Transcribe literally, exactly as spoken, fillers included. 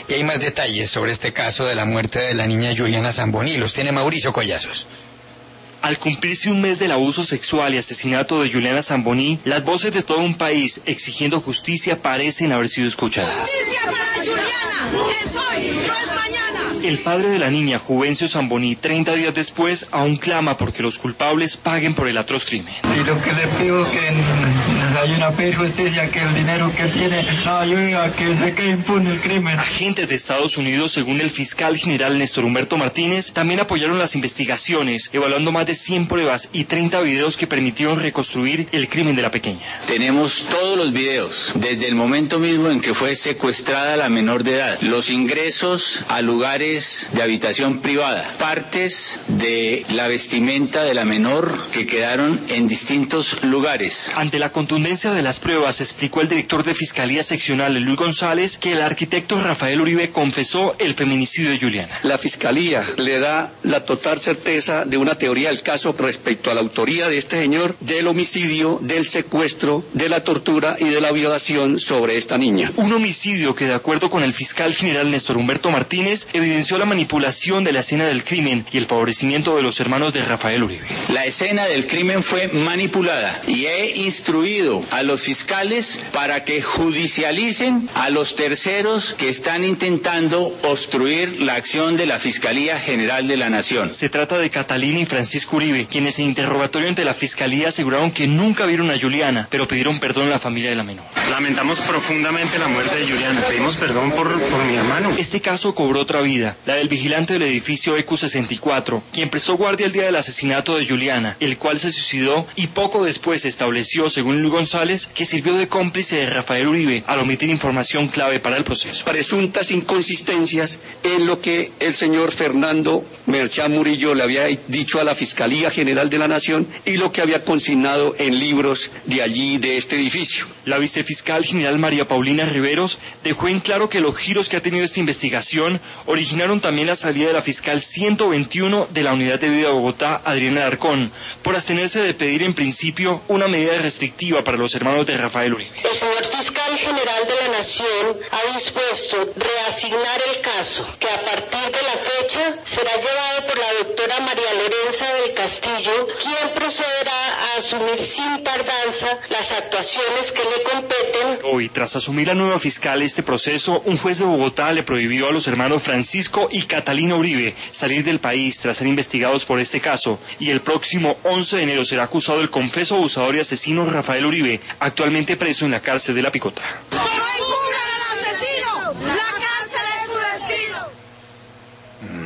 Y hay más detalles sobre este caso de la muerte de la niña Juliana Zamboni. Los tiene Mauricio Collazos. Al cumplirse un mes del abuso sexual y asesinato de Juliana Zamboni, las voces de todo un país exigiendo justicia parecen haber sido escuchadas. ¡Justicia para Juliana! ¡Es hoy, no es mañana! El padre de la niña, Juvencio Zamboni, treinta días después, aún clama porque los culpables paguen por el atroz crimen. Y lo que le pido es que nos ayude a pedir justicia, que el dinero que tiene ayude a que se quede impune el crimen. Agentes de Estados Unidos, según el fiscal general Néstor Humberto Martínez, también apoyaron las investigaciones, evaluando más de cien pruebas y treinta videos que permitieron reconstruir el crimen de la pequeña. Tenemos todos los videos, desde el momento mismo en que fue secuestrada la menor de edad, los ingresos a lugares de habitación privada, partes de la vestimenta de la menor que quedaron en distintos lugares. Ante la contundencia de las pruebas, explicó el director de Fiscalía Seccional, Luis González, que el arquitecto Rafael Uribe confesó el feminicidio de Juliana. La Fiscalía le da la total certeza de una teoría del caso respecto a la autoría de este señor del homicidio, del secuestro, de la tortura y de la violación sobre esta niña. Un homicidio que, de acuerdo con el fiscal general Néstor Humberto Martínez, evidenció la manipulación de la escena del crimen y el favorecimiento de los hermanos de Rafael Uribe. La escena del crimen fue manipulada y he instruido a los fiscales para que judicialicen a los terceros que están intentando obstruir la acción de la Fiscalía General de la Nación. Se trata de Catalina y Francisco Uribe, quienes en interrogatorio ante la Fiscalía aseguraron que nunca vieron a Juliana, pero pidieron perdón a la familia de la menor. Lamentamos profundamente la muerte de Juliana, pedimos perdón por, por mi hermano. Este caso cobró otra vida, la del vigilante del edificio E Q sesenta y cuatro, quien prestó guardia el día del asesinato de Juliana, el cual se suicidó y poco después se estableció, según Luis González, que sirvió de cómplice de Rafael Uribe al omitir información clave para el proceso. Presuntas inconsistencias en lo que el señor Fernando Merchán Murillo le había dicho a la Fiscalía General de la Nación y lo que había consignado en libros de allí, de este edificio. La vicefiscal general María Paulina Riveros dejó en claro que los giros que ha tenido esta investigación originaron también la salida de la fiscal ciento veintiuno de la Unidad de Vida de Bogotá, Adriana Alarcón, por abstenerse de pedir en principio una medida restrictiva para los hermanos de Rafael Uribe. El señor fiscal general de la Nación ha dispuesto reasignar el caso, que a partir de la fecha será llevado por la doctora María Lorenza del Castillo, quien procederá a asumir sin tardanza las actuaciones que le competen. Hoy, tras asumir la nueva fiscal este proceso, un juez de Bogotá le prohibió a los hermanos Francisco y Catalina Uribe salir del país tras ser investigados por este caso, y el próximo once de enero será acusado el confeso abusador y asesino Rafael Uribe, actualmente preso en la cárcel de La Picota.